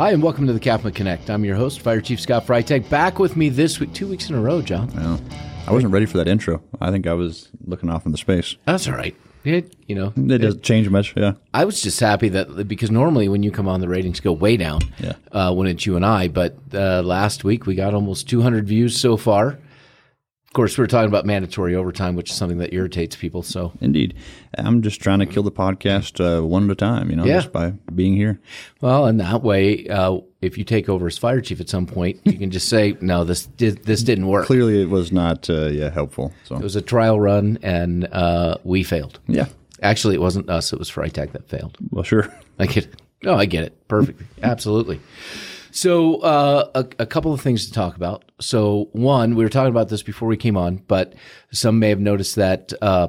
Hi, and welcome to the Capitol Connect. I'm your host, Fire Chief Scott Freitag. Back with me this week, 2 weeks in a row, John. Well, I wasn't ready for that intro. I think I was looking off into space. That's all right. It doesn't change much, yeah. I was just happy that, because normally when you come on, the ratings go way down when it's you and I, but last week we got almost 200 views so far. Of course, we were talking about mandatory overtime, which is something that irritates people. So, indeed. I'm just trying to kill the podcast one at a time, just by being here. Well, and that way, if you take over as fire chief at some point, you can just say, no, this didn't work. Clearly, it was not helpful. So it was a trial run, and we failed. Yeah. Actually, it wasn't us. It was Freitag that failed. Well, sure. I get it. No, I get it. Perfectly. Absolutely. So a couple of things to talk about. So one, we were talking about this before we came on, but some may have noticed that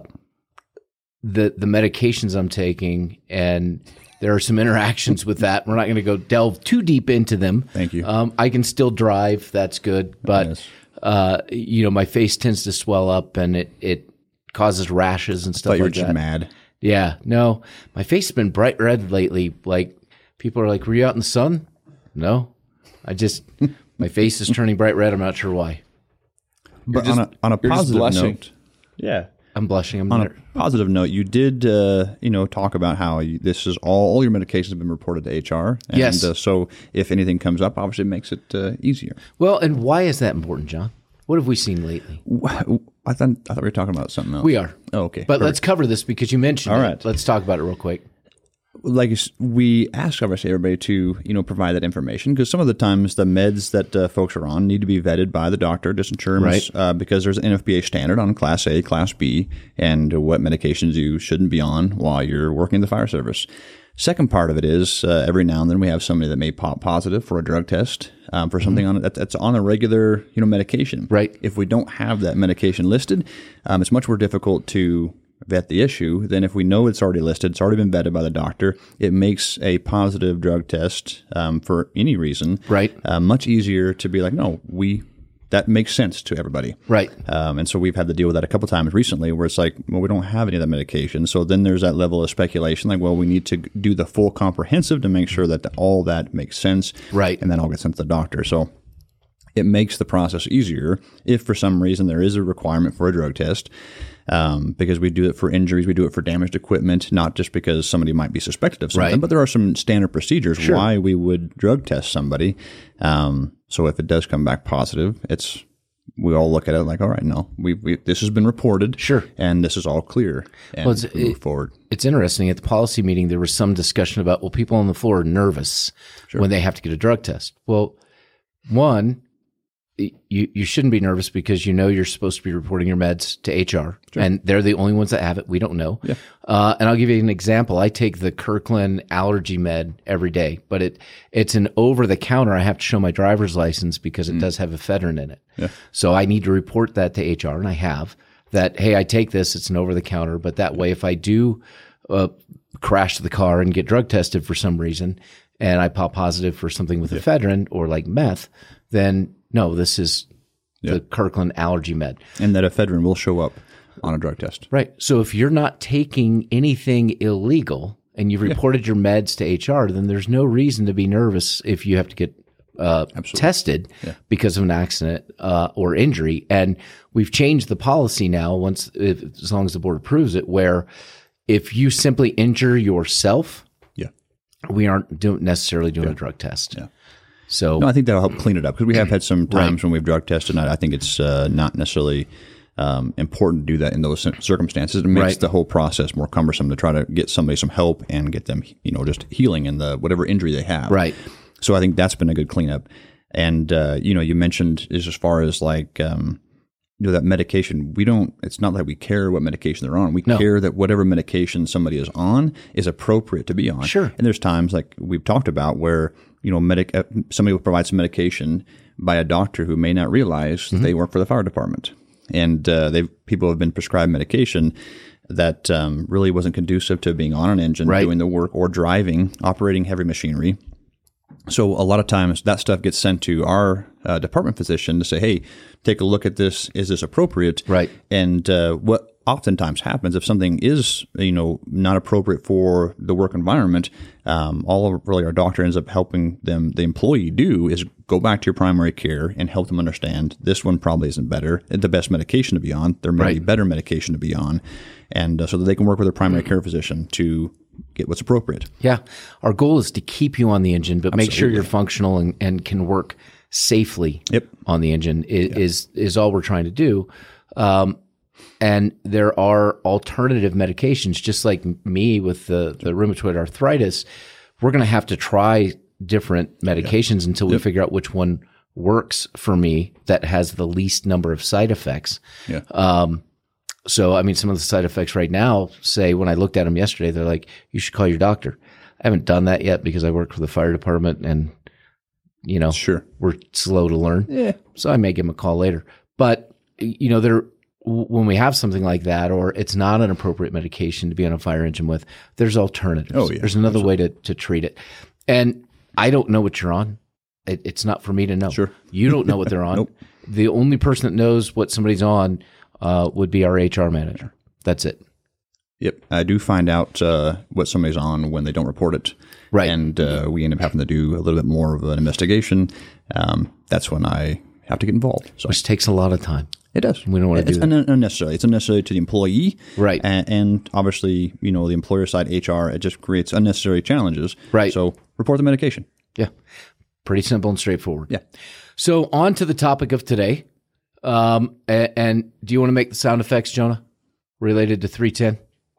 the medications I'm taking, and there are some interactions with that. We're not going to go delve too deep into them. Thank you. I can still drive. That's good. But, my face tends to swell up, and it causes rashes and stuff like that. I thought you were just mad. Yeah. No, my face has been bright red lately. Like, people are like, were you out in the sun? No. My face is turning bright red. I'm not sure why. But on a positive note, yeah, I'm blushing. On a positive note, you did, talk about how this is all your medications have been reported to HR. And, yes. So if anything comes up, obviously it makes it easier. Well, and why is that important, John? What have we seen lately? I thought we were talking about something else. We are. Oh, okay. But let's cover this because you mentioned it. All right. Let's talk about it real quick. Like we ask, obviously, everybody to provide that information, because some of the times the meds that folks are on need to be vetted by the doctor, just in terms because there's an NFPA standard on Class A, Class B, and what medications you shouldn't be on while you're working in the fire service. Second part of it is every now and then we have somebody that may pop positive for a drug test for something on that's on a regular medication. Right. If we don't have that medication listed, it's much more difficult to vet the issue than if we know it's already listed, it's already been vetted by the doctor. It makes a positive drug test for any reason much easier to be like, no, that makes sense to everybody. Right. And so we've had to deal with that a couple times recently where it's like, well, we don't have any of that medication. So then there's that level of speculation, like, well, we need to do the full comprehensive to make sure that all that makes sense. Right. And then I'll get sent to the doctor. So it makes the process easier if for some reason there is a requirement for a drug test. Because we do it for injuries, we do it for damaged equipment, not just because somebody might be suspected of something, but there are some standard procedures why we would drug test somebody. So if it does come back positive, we all look at it like, all right, no, this has been reported, and this is all clear, and move forward. It's interesting. At the policy meeting, there was some discussion about, people on the floor are nervous when they have to get a drug test. Well, one, you shouldn't be nervous because you're supposed to be reporting your meds to HR, and they're the only ones that have it. We don't know. Yeah. And I'll give you an example. I take the Kirkland allergy med every day, but it's an over-the-counter. I have to show my driver's license because it does have ephedrine in it. Yeah. So I need to report that to HR, and I have that, hey, I take this. It's an over-the-counter, but that way if I do crash the car and get drug tested for some reason and I pop positive for something with ephedrine or like meth, then no, this is the Kirkland allergy med. And that ephedrine will show up on a drug test. Right. So if you're not taking anything illegal and you've reported your meds to HR, then there's no reason to be nervous if you have to get tested because of an accident or injury. And we've changed the policy now, as long as the board approves it, where if you simply injure yourself, we aren't necessarily doing a drug test. Yeah. So no, I think that'll help clean it up, because we have had some times when we've drug tested, and I think it's not necessarily important to do that in those circumstances. It makes the whole process more cumbersome to try to get somebody some help and get them, just healing in the whatever injury they have. Right. So I think that's been a good cleanup. And you mentioned as far as like that medication, it's not that we care what medication they're on. We care that whatever medication somebody is on is appropriate to be on. Sure. And there's times like we've talked about where somebody will provide some medication by a doctor who may not realize that they work for the fire department, and people have been prescribed medication that really wasn't conducive to being on an engine, doing the work, or driving, operating heavy machinery. So a lot of times that stuff gets sent to our department physician to say, hey, take a look at this. Is this appropriate? Right. And what oftentimes happens if something is, not appropriate for the work environment, all of really our doctor ends up helping the employee do is go back to your primary care and help them understand this one probably isn't the best medication to be on. There may be better medication to be on. And so that they can work with their primary care physician to get what's appropriate. Yeah. Our goal is to keep you on the engine, but make sure you're functional and can work safely on the engine is all we're trying to do. And there are alternative medications, just like me with the rheumatoid arthritis. We're going to have to try different medications until we figure out which one works for me that has the least number of side effects. Yeah. So, I mean, some of the side effects right now say, when I looked at them yesterday, they're like, you should call your doctor. I haven't done that yet because I work for the fire department and, we're slow to learn. Yeah. So I may give them a call later. But, when we have something like that, or it's not an appropriate medication to be on a fire engine with, there's alternatives. Oh, yeah. There's another way to treat it. And I don't know what you're on. It's not for me to know. Sure. You don't know what they're on. Nope. The only person that knows what somebody's on would be our HR manager. That's it. Yep. I do find out what somebody's on when they don't report it. Right. And we end up having to do a little bit more of an investigation. That's when I have to get involved. So. Which takes a lot of time. It does. We don't want to do that. It's unnecessary. It's unnecessary to the employee. Right. And obviously, the employer side, HR, it just creates unnecessary challenges. Right. So report the medication. Yeah. Pretty simple and straightforward. Yeah. So on to the topic of today. And do you want to make the sound effects, Jonah, related to 310?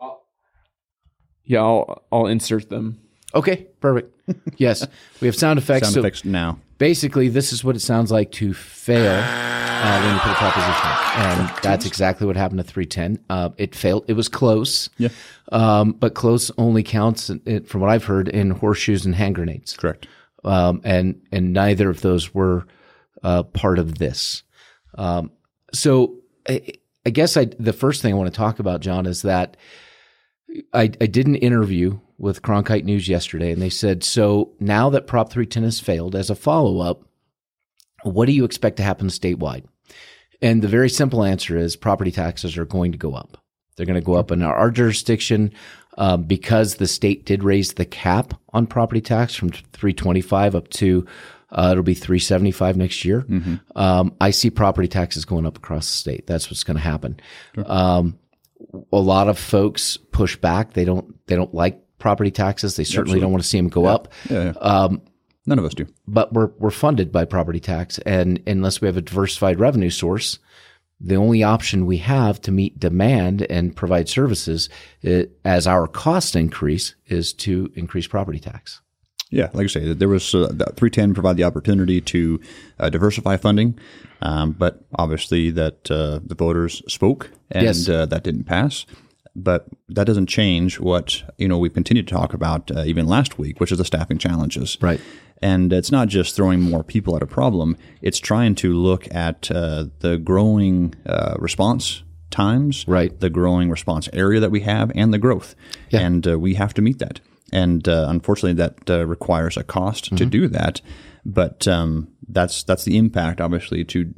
I'll insert them. Okay, perfect. Yes, we have sound effects. Sound effects now. Basically, this is what it sounds like to fail when you put a proposition in. And that's exactly what happened to 310. It failed. It was close. Yeah. But close only counts, from what I've heard, in horseshoes and hand grenades. Correct. And neither of those were part of this. So I guess the first thing I want to talk about, John, is that I did an interview with Cronkite News yesterday, and they said, so now that Prop 310 has failed, as a follow-up, what do you expect to happen statewide? And the very simple answer is property taxes are going to go up. They're going to go up in our jurisdiction because the state did raise the cap on property tax from $325 up to it'll be $375 next year. Mm-hmm. I see property taxes going up across the state. That's what's going to happen. Sure. A lot of folks push back. They don't like property taxes. They certainly don't want to see them go up. Yeah. None of us do. But we're funded by property tax, and unless we have a diversified revenue source, the only option we have to meet demand and provide services as our costs increase is to increase property tax. Yeah, like I say, there was 310 provide the opportunity to diversify funding, but obviously that the voters spoke, and that didn't pass. But that doesn't change what we've continued to talk about even last week, which is the staffing challenges. Right. And it's not just throwing more people at a problem; it's trying to look at the growing response times, right, the growing response area that we have, and the growth. Yeah. And we have to meet that. And unfortunately, that requires a cost to do that. But that's the impact, obviously, to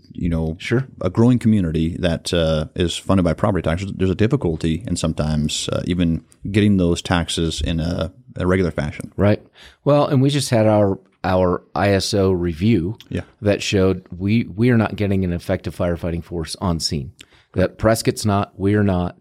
a growing community that is funded by property taxes. There's a difficulty in sometimes even getting those taxes in a regular fashion. Right. Well, and we just had our ISO review that showed we are not getting an effective firefighting force on scene. That Prescott's not, we're not,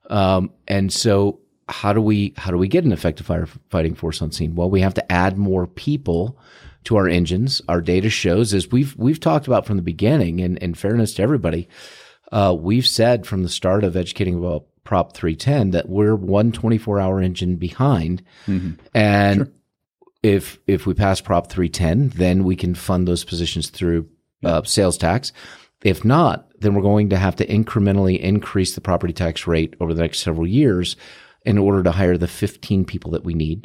and so. How do we get an effective firefighting force on scene? Well, we have to add more people to our engines. Our data shows, as we've talked about from the beginning, and in fairness to everybody, we've said from the start of educating about Prop 310 that we're 1 24-hour engine behind. Mm-hmm. And if we pass Prop 310, then we can fund those positions through sales tax. If not, then we're going to have to incrementally increase the property tax rate over the next several years in order to hire the 15 people that we need.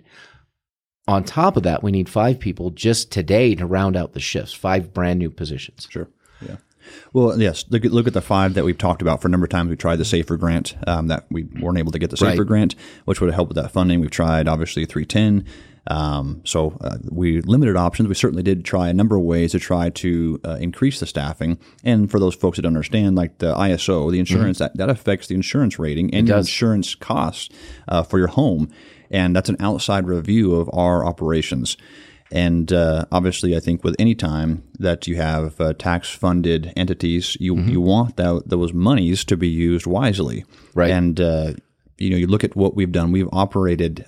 On top of that, we need 5 people just today to round out the shifts, 5 brand new positions. Sure. Yeah. Well, yes. Look at the 5 that we've talked about for a number of times. We tried the SAFER grant that we weren't able to get the SAFER grant, which would have helped with that funding. We've tried, obviously, 310. We limited options. We certainly did try a number of ways to try to increase the staffing. And for those folks that understand, like the ISO, the insurance, that affects the insurance rating and your insurance costs for your home. And that's an outside review of our operations. And obviously, I think with any time that you have tax-funded entities, you want those monies to be used wisely. Right. And you look at what we've done. We've operated,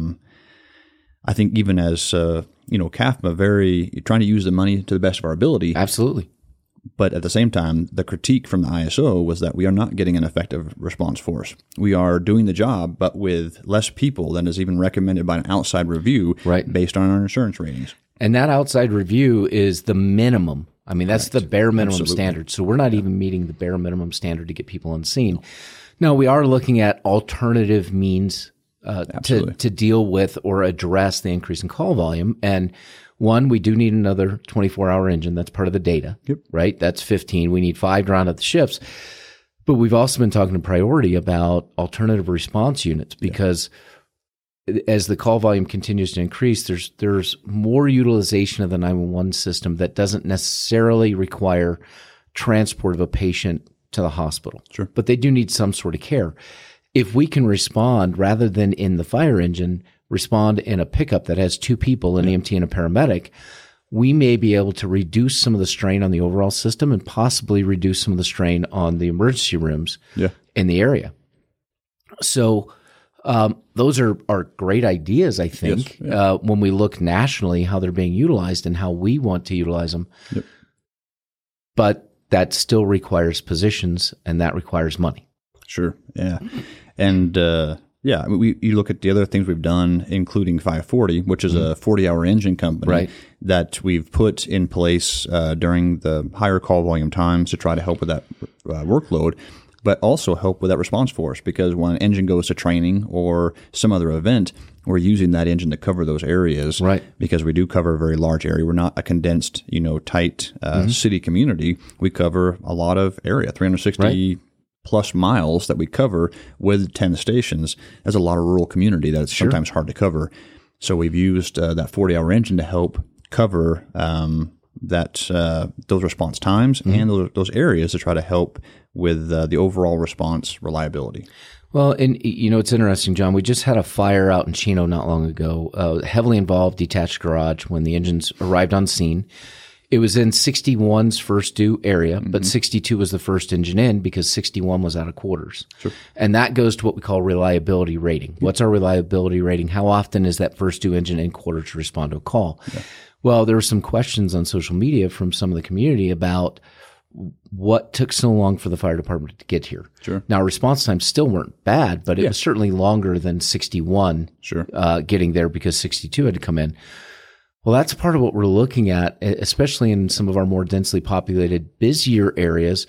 I think, even as CAFMA, trying to use the money to the best of our ability. Absolutely. But at the same time, the critique from the ISO was that we are not getting an effective response force. We are doing the job, but with less people than is even recommended by an outside review based on our insurance ratings. And that outside review is the minimum. I mean, that's the bare minimum standard. So we're not even meeting the bare minimum standard to get people on scene. No, we are looking at alternative means to deal with or address the increase in call volume. And one, we do need another 24-hour engine. That's part of the data, right? That's 15. We need 5 to round out the shifts. But we've also been talking to Priority about alternative response units because as the call volume continues to increase, there's more utilization of the 911 system that doesn't necessarily require transport of a patient to the hospital. Sure. But they do need some sort of care. If we can respond rather than in the fire engine, respond in a pickup that has 2 people, an EMT and a paramedic, we may be able to reduce some of the strain on the overall system and possibly reduce some of the strain on the emergency rooms in the area. So those are great ideas, I think, when we look nationally how they're being utilized and how we want to utilize them. Yep. But that still requires positions, and that requires money. Sure, yeah. And you look at the other things we've done, including 540, which is a 40-hour engine company that we've put in place during the higher call volume times to try to help with that workload, but also help with that response force. Because when an engine goes to training or some other event, we're using that engine to cover those areas. Right. Because we do cover a very large area. We're not a condensed, tight city community. We cover a lot of area, 360 plus miles that we cover with 10 stations. There's a lot of rural community that's sometimes hard to cover. So we've used that 40-hour engine to help cover those response times and those areas to try to help with the overall response reliability. Well, and it's interesting, John. We just had a fire out in Chino not long ago, heavily involved detached garage when the engines arrived on scene. It was in 61's first due area, but 62 was the first engine in because 61 was out of quarters. Sure. And that goes to what we call reliability rating. What's our reliability rating? How often is that first due engine in quarter to respond to a call? Yeah. Well, there were some questions on social media from some of the community about what took so long for the fire department to get here. Sure. Now, response times still weren't bad, but it was certainly longer than 61 getting there because 62 had to come in. Well, that's part of what we're looking at, especially in some of our more densely populated, busier areas,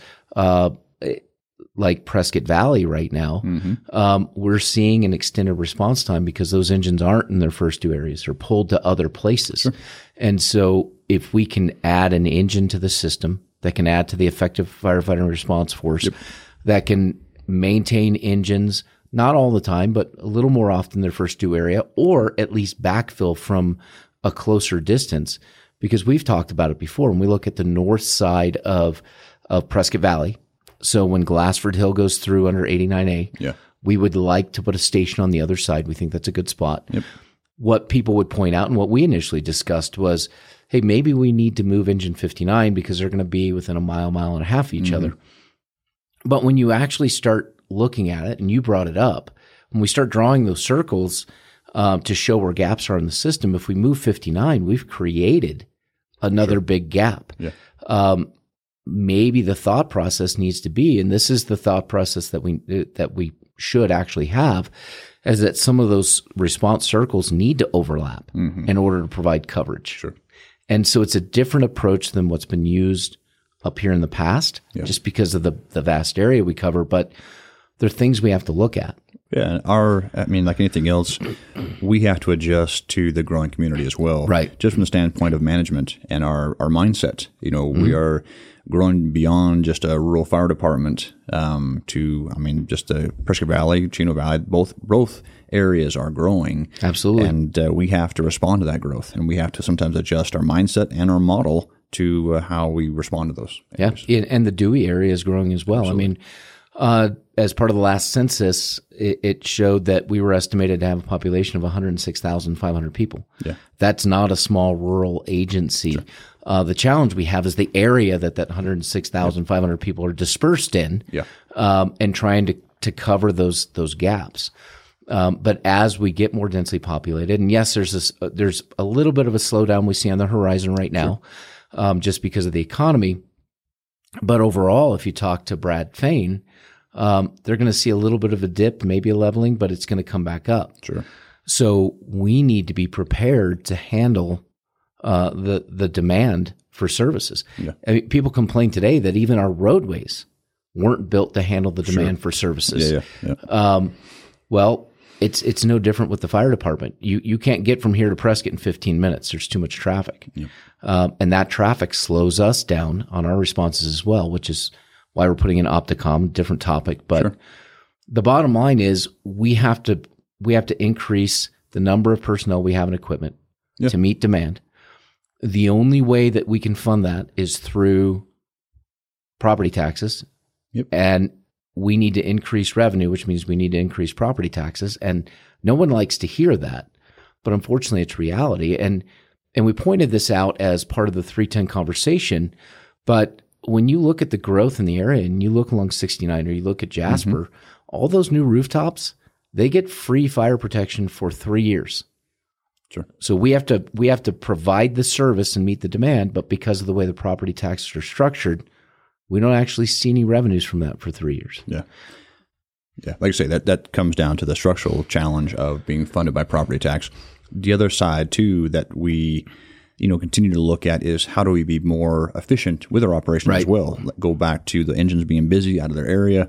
like Prescott Valley right now. We're seeing an extended response time because those engines aren't in their first due areas. They're pulled to other places. Sure. And so if we can add an engine to the system that can add to the effective firefighting response force, that can maintain engines, not all the time, but a little more often their first due area, or at least backfill from a closer distance, because we've talked about it before. When we look at the north side of Prescott Valley, so when Glassford Hill goes through under 89A, we would like to put a station on the other side. We think that's a good spot. Yep. What people would point out and what we initially discussed was, hey, maybe we need to move engine 59 because they're going to be within a mile and a half of each other. But when you actually start looking at it, and you brought it up, when we start drawing those circles to show where gaps are in the system, if we move 59, we've created another big gap. Yeah. Maybe the thought process needs to be, and this is the thought process that we should actually have, is that some of those response circles need to overlap in order to provide coverage. Sure. And so it's a different approach than what's been used up here in the past, just because of the vast area we cover. But there are things we have to look at. Yeah, like anything else, we have to adjust to the growing community as well. Right. Just from the standpoint of management and our mindset. growing beyond just a rural fire department just Prescott Valley, Chino Valley, both areas are growing. Absolutely. And we have to respond to that growth. And we have to sometimes adjust our mindset and our model to how we respond to those areas. Yeah, and the Dewey area is growing as well. Absolutely. As part of the last census, it showed that we were estimated to have a population of 106,500 people. Yeah. That's not a small rural agency. Sure. The challenge we have is the area that 106,500 people are dispersed in, and trying to cover those gaps. But as we get more densely populated, and yes, there's a little bit of a slowdown we see on the horizon right now, just because of the economy. But overall, if you talk to Brad Fain, they're going to see a little bit of a dip, maybe a leveling, but it's going to come back up. Sure. So we need to be prepared to handle the demand for services. Yeah. I mean, people complain today that even our roadways weren't built to handle the demand for services. Yeah. Well, it's no different with the fire department. You can't get from here to Prescott in 15 minutes. There's too much traffic. Yeah. And that traffic slows us down on our responses as well, which is why we're putting in Opticom, different topic. But the bottom line is we have to increase the number of personnel we have in equipment to meet demand. The only way that we can fund that is through property taxes. Yep. And we need to increase revenue, which means we need to increase property taxes. And no one likes to hear that, but unfortunately it's reality. And we pointed this out as part of the 310 conversation. But when you look at the growth in the area and you look along 69 or you look at Jasper, all those new rooftops, they get free fire protection for 3 years. Sure. So we have to provide the service and meet the demand, but because of the way the property taxes are structured, we don't actually see any revenues from that for 3 years. Yeah. Yeah. Like I say, that comes down to the structural challenge of being funded by property tax. The other side too that we continue to look at is how do we be more efficient with our operations as well. Go back to the engines being busy out of their area.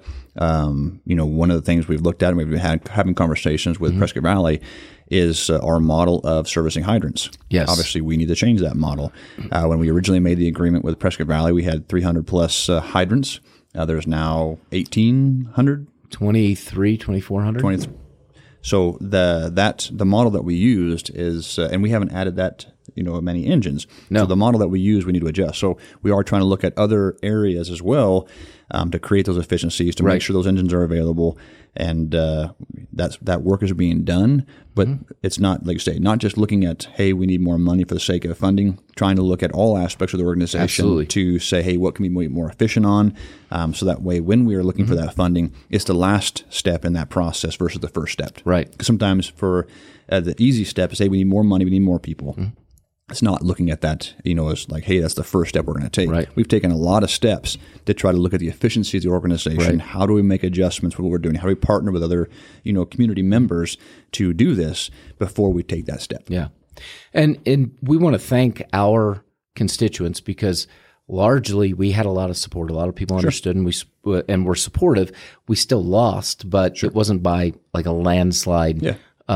One of the things we've looked at and we've been having conversations with Prescott Valley is our model of servicing hydrants. Yes. Obviously, we need to change that model. When we originally made the agreement with Prescott Valley, we had 300 plus hydrants. There's now 1,800? 2,400. So the model that we used is, and we haven't added that, many engines. No. So the model that we use, we need to adjust. So we are trying to look at other areas as well to create those efficiencies, to make sure those engines are available. And that work is being done. But it's not, like you say, not just looking at, hey, we need more money for the sake of funding, trying to look at all aspects of the organization to say, hey, what can we be more efficient on? So that way, when we are looking for that funding, it's the last step in that process versus the first step. Right. Sometimes for the easy step is, hey, we need more money, we need more people. It's not looking at that, as like, hey, that's the first step we're going to take. Right. We've taken a lot of steps to try to look at the efficiency of the organization. Right. How do we make adjustments with what we're doing? How do we partner with other, community members to do this before we take that step? Yeah. And we want to thank our constituents because largely we had a lot of support. A lot of people understood and were supportive. We still lost, but it wasn't by like a landslide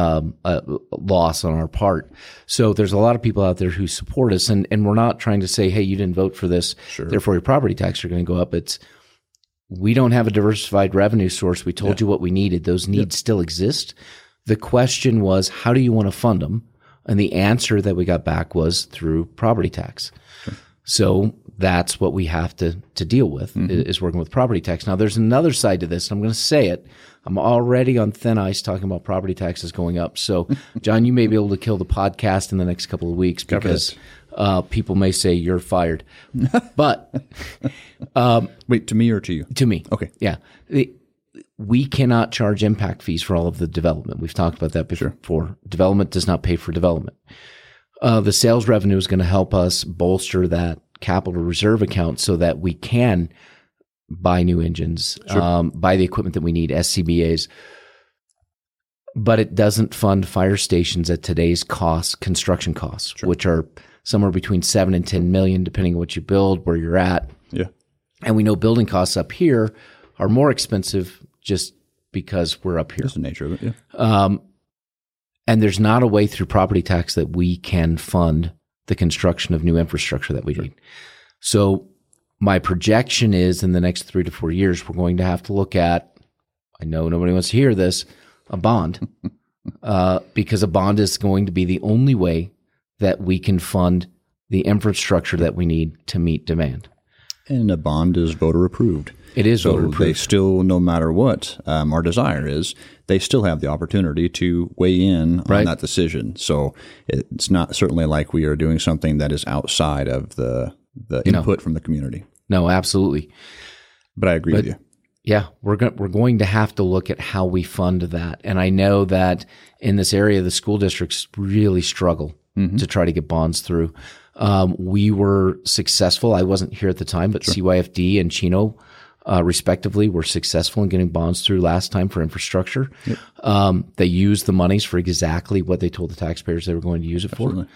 loss on our part. So there's a lot of people out there who support us, and we're not trying to say, hey, you didn't vote for this, therefore your property taxes are going to go up. We don't have a diversified revenue source. We told you what we needed. Those needs still exist. The question was, how do you want to fund them? And the answer that we got back was through property tax. So that's what we have to deal with is working with property tax. Now, there's another side to this, and I'm going to say it. I'm already on thin ice talking about property taxes going up. So, John, you may be able to kill the podcast in the next couple of weeks because people may say you're fired. But wait, to me or to you? To me. Okay. Yeah. We cannot charge impact fees for all of the development. We've talked about that before. Development does not pay for development. The sales revenue is going to help us bolster that capital reserve account so that we can buy new engines, buy the equipment that we need, SCBAs. But it doesn't fund fire stations at today's construction costs, which are somewhere between 7 and 10 million, depending on what you build, where you're at. Yeah. And we know building costs up here are more expensive just because we're up here. That's the nature of it, yeah. And there's not a way through property tax that we can fund the construction of new infrastructure that we need. So my projection is in the next 3 to 4 years, we're going to have to look at, I know nobody wants to hear this, a bond, because a bond is going to be the only way that we can fund the infrastructure that we need to meet demand. And a bond is voter approved. It is voter So approved. they still, no matter what our desire is, they still have the opportunity to weigh in on that decision. So it's not certainly like we are doing something that is outside of the input from the community. No, absolutely. But I agree with you. Yeah, we're going to have to look at how we fund that. And I know that in this area, the school districts really struggle to try to get bonds through. We were successful. I wasn't here at the time, but CYFD and Chino, respectively, were successful in getting bonds through last time for infrastructure. Yep. They used the monies for exactly what they told the taxpayers they were going to use it for.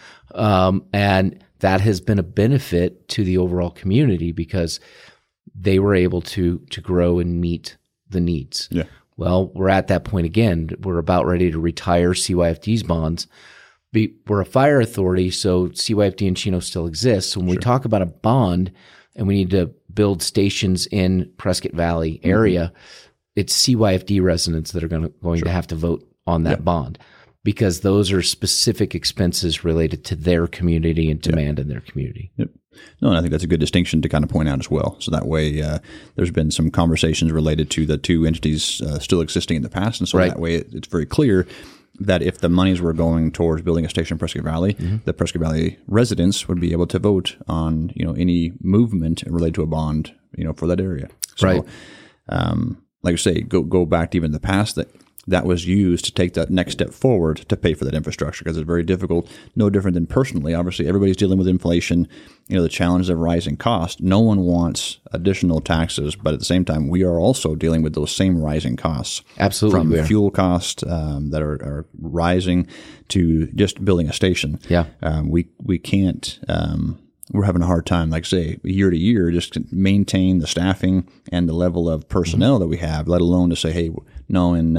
And that has been a benefit to the overall community because they were able to grow and meet the needs. Yeah. Well, we're at that point again. We're about ready to retire CYFD's bonds. We're a fire authority, so CYFD and Chino still exists. So when we talk about a bond and we need to build stations in Prescott Valley area, it's CYFD residents that are going to have to vote on that bond because those are specific expenses related to their community and demand in their community. Yep. No, and I think that's a good distinction to kind of point out as well. So that way there's been some conversations related to the two entities still existing in the past. And so that way it's very clear that if the monies were going towards building a station in Prescott Valley, the Prescott Valley residents would be able to vote on, any movement related to a bond, for that area. So, like I say, go back to even the past that was used to take that next step forward to pay for that infrastructure because it's very difficult, no different than personally. Obviously, everybody's dealing with inflation, the challenges of rising cost. No one wants additional taxes, but at the same time, we are also dealing with those same rising costs. Absolutely. From fuel costs that are rising to just building a station. Yeah. We can't we're having a hard time, like say, year to year, just to maintain the staffing and the level of personnel that we have, let alone to say, hey, no, in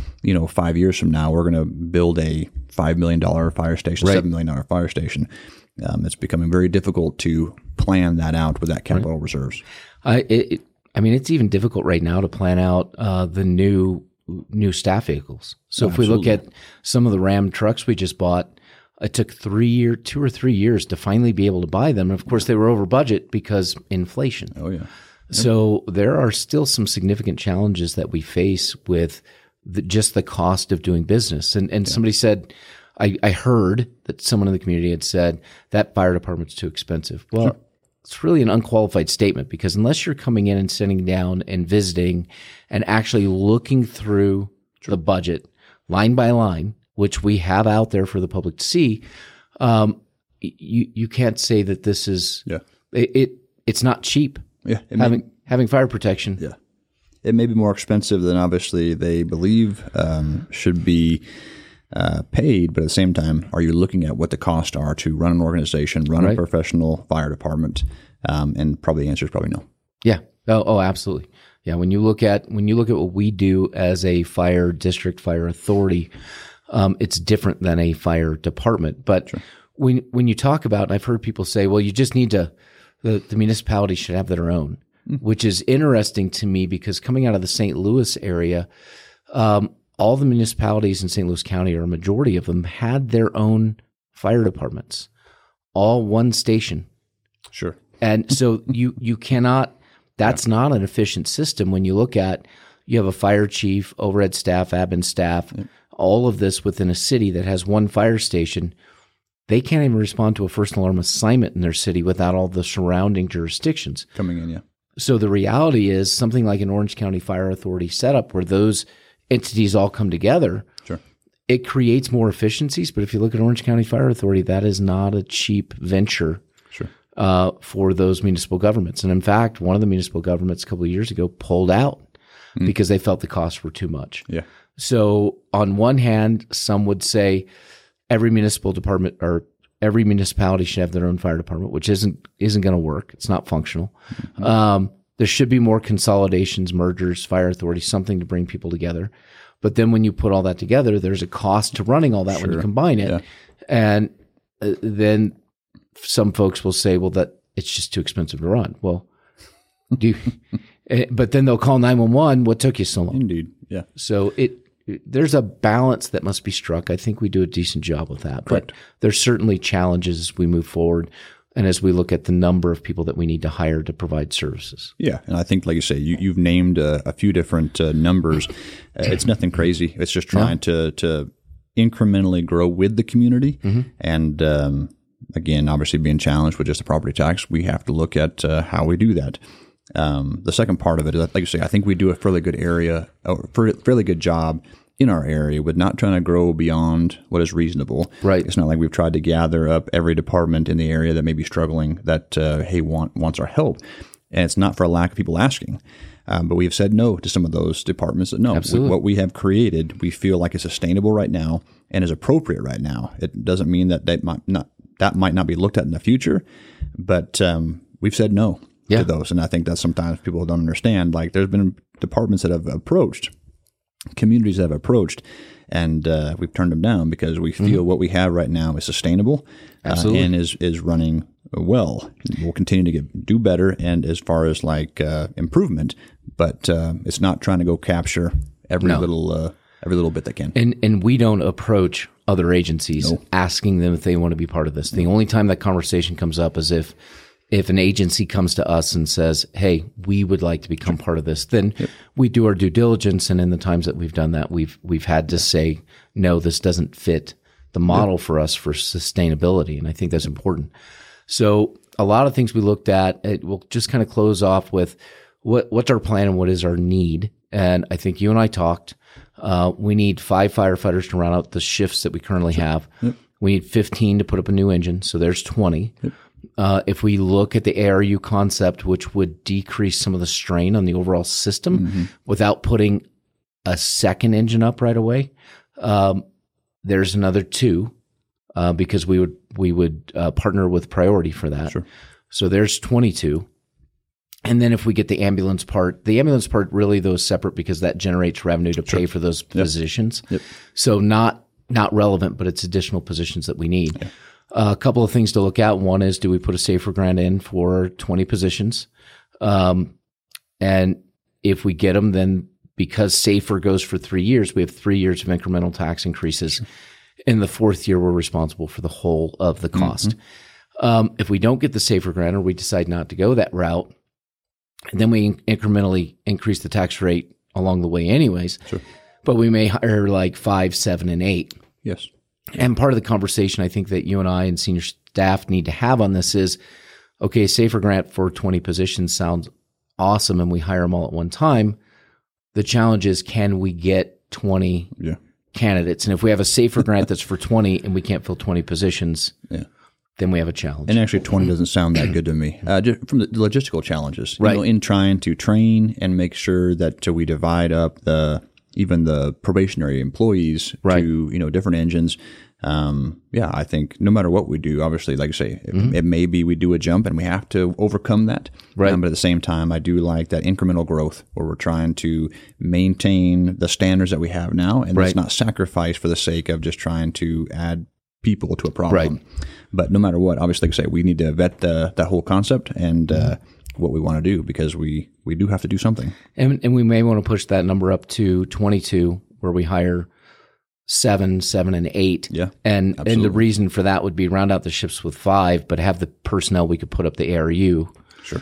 5 years from now, we're going to build a $5 million fire station, $7 million fire station. It's becoming very difficult to plan that out with that capital reserves. It's even difficult right now to plan out the new staff vehicles. So if we look at some of the Ram trucks we just bought, it took 2 or 3 years to finally be able to buy them. And of course, they were over budget because inflation. Oh, yeah. Yep. So there are still some significant challenges that we face with just the cost of doing business. And somebody said, I heard that someone in the community had said that fire department's too expensive. Well, it's really an unqualified statement because unless you're coming in and sitting down and visiting and actually looking through the budget line by line, which we have out there for the public to see, you can't say that this is it's not cheap. Yeah, having fire protection. Yeah, it may be more expensive than obviously they believe should be paid, but at the same time, are you looking at what the costs are to run an organization, run a professional fire department? And probably the answer is probably no. Yeah. Oh, absolutely. Yeah. When you look at what we do as a fire district, fire authority, it's different than a fire department. But when you talk about, and I've heard people say, well, you just need to, the municipality should have their own, which is interesting to me because coming out of the St. Louis area, all the municipalities in St. Louis County, or a majority of them, had their own fire departments, all one station. Sure. And so you cannot, that's not an efficient system when you look at, you have a fire chief, overhead staff, admin staff, all of this within a city that has one fire station. They can't even respond to a first alarm assignment in their city without all the surrounding jurisdictions coming in. Yeah. So the reality is something like an Orange County Fire Authority setup where those entities all come together. Sure. It creates more efficiencies. But if you look at Orange County Fire Authority, that is not a cheap venture. Sure. For those municipal governments. And in fact, one of the municipal governments a couple of years ago pulled out because they felt the costs were too much. Yeah. So on one hand, some would say every municipal department or every municipality should have their own fire department, which isn't going to work. It's not functional. There should be more consolidations, mergers, fire authorities, something to bring people together. But then when you put all that together, there's a cost to running all that when you combine it. Yeah. And then some folks will say, well, that it's just too expensive to run. Well, But then they'll call 911. What took you so long? Indeed. Yeah. So there's a balance that must be struck. I think we do a decent job with that. Correct. But there's certainly challenges as we move forward and as we look at the number of people that we need to hire to provide services. Yeah. And I think, like you say, you've named a few different numbers. It's nothing crazy. It's just trying to incrementally grow with the community. And again, obviously being challenged with just the property tax, we have to look at how we do that. The second part of it is, like you say, I think we do a fairly good job in our area with not trying to grow beyond what is reasonable. Right. It's not like we've tried to gather up every department in the area that may be struggling that, wants our help. And it's not for a lack of people asking. But we have said no to some of those departments that what we have created, we feel like is sustainable right now and is appropriate right now. It doesn't mean that might not be looked at in the future, but we've said no to those. And I think that sometimes people don't understand. Like there's been departments that have approached, communities that have approached, and we've turned them down because we feel what we have right now is sustainable and is running well. We'll continue to do better and as far as like improvement, but it's not trying to go capture every little bit they can. And we don't approach other agencies asking them if they want to be part of this. The only time that conversation comes up is if an agency comes to us and says, hey, we would like to become part of this, then we do our due diligence. And in the times that we've done that, we've had to say, no, this doesn't fit the model for us for sustainability. And I think that's important. So a lot of things we looked at, we'll just kind of close off with what's our plan and what is our need. And I think you and I talked, we need 5 firefighters to round out the shifts that we currently have. We need 15 to put up a new engine. So there's 20. If we look at the ARU concept, which would decrease some of the strain on the overall system without putting a second engine up right away, there's another 2 because we would partner with Priority for that. Sure. So there's 22. And then if we get the ambulance part really though is separate because that generates revenue to pay for those positions. So not relevant, but it's additional positions that we need. A couple of things to look at. One is, do we put a SAFER grant in for 20 positions? And if we get them, then because SAFER goes for 3 years, we have 3 years of incremental tax increases. In the 4th year, we're responsible for the whole of the cost. If we don't get the SAFER grant or we decide not to go that route, then we incrementally increase the tax rate along the way anyways. Sure. But we may hire like 5, 7, and 8. Yes. And part of the conversation I think that you and I and senior staff need to have on this is, okay, SAFER grant for 20 positions sounds awesome and we hire them all at one time. The challenge is, can we get 20 candidates? And if we have a SAFER grant that's for 20 and we can't fill 20 positions, then we have a challenge. And actually 20 doesn't sound that good to me. Just from the logistical challenges, in trying to train and make sure that we divide up even the probationary employees to, different engines. I think no matter what we do, obviously, like I say, it may be we do a jump and we have to overcome that. Right. But at the same time, I do like that incremental growth where we're trying to maintain the standards that we have now and it's not sacrifice for the sake of just trying to add people to a problem. Right. But no matter what, obviously, like I say, we need to vet that whole concept and what we want to do because we do have to do something. And we may want to push that number up to 22 where we hire 7, and 8. Yeah, and the reason for that would be round out the shifts with 5, but have the personnel we could put up the ARU. Sure.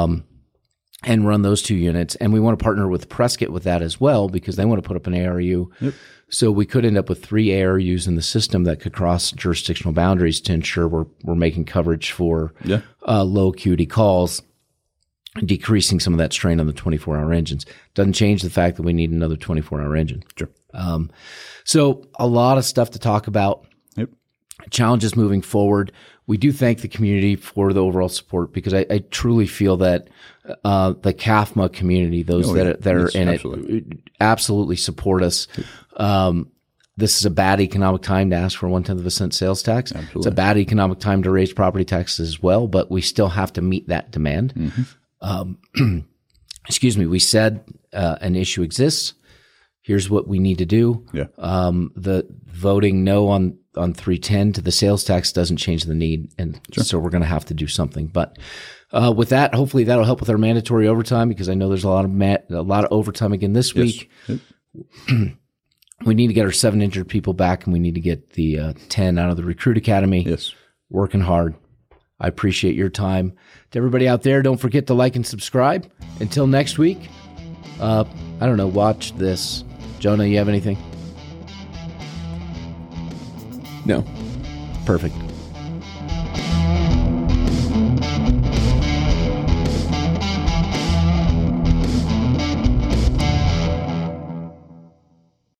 And run those 2 units. And we want to partner with Prescott with that as well because they want to put up an ARU. Yep. So we could end up with 3 ARUs in the system that could cross jurisdictional boundaries to ensure we're making coverage for low acuity calls, decreasing some of that strain on the 24-hour engines. Doesn't change the fact that we need another 24-hour engine. Sure. So a lot of stuff to talk about. Yep. Challenges moving forward. We do thank the community for the overall support because I truly feel that the CAFMA community, those that are in it, absolutely support us. This is a bad economic time to ask for 1/10 cent sales tax. Absolutely. It's a bad economic time to raise property taxes as well, but we still have to meet that demand. Excuse me. We said an issue exists. Here's what we need to do. Yeah. The voting no on 310 to the sales tax doesn't change the need. And so we're going to have to do something. But with that, hopefully that'll help with our mandatory overtime, because I know there's a lot of overtime again this week. Yep. We need to get our 7 injured people back, and we need to get the 10 out of the Recruit Academy. Yes. Working hard. I appreciate your time. To everybody out there, don't forget to like and subscribe. Until next week, I don't know, watch this. Jonah, you have anything? No. Perfect.